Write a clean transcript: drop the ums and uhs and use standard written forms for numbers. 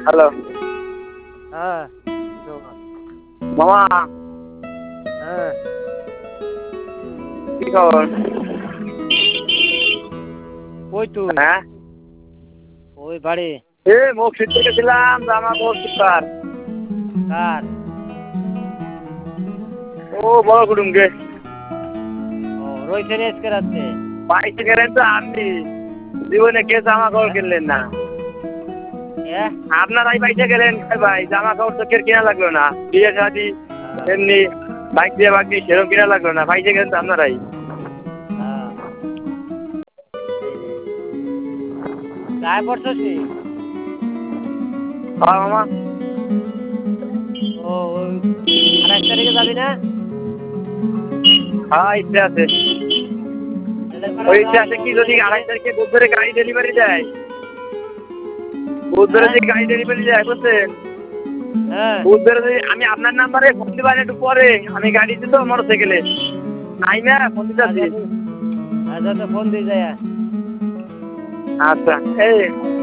Hello হ্যাঁ মামা, হ্যাঁ কি খবর? কই তুই? হ্যাঁ, ওই বাড়ি। মসজিদ থেকে ছিলাম, জামা কাপড় সুপার। কার? ও বড় কুটুমকে ও রয়েছে আজকে রাত্রে। পাইতে গেলেন তো আপনি, জীবনে কে জামা কাপড় কিনলেন না? আপনারাই পাইতে গেলেন ভাই, জামা কাপড় তো কেনা লাগলো না, বিয়ে শাদি এমনি বাইক দিয়ে বাকি সেরকম কিনা লাগলো না, পাইতে গেলেন তো আপনারাই। গায়ে পড়ছস নি? হ্যাঁ মামা। ও 28 তারিখে যাবি না? হ্যাঁ ইচ্ছে আছে। ওই ইচ্ছে আছে কি, যদি 28 তারিখে বুধবারে গাড়ি ডেলিভারি দেয়, বুধবারে যদি গাড়ি ডেলিভারি দেয় বুঝছেন, হ্যাঁ বুধবারে যদি আমি আপনার নাম্বারে ফোন দিবেন একটু পরে, আমি গাড়ি দিত মোটর সাইকেলে নাই না ফোন দিতে আচ্ছা তো ফোন দিয়ে যায়। আচ্ছা এই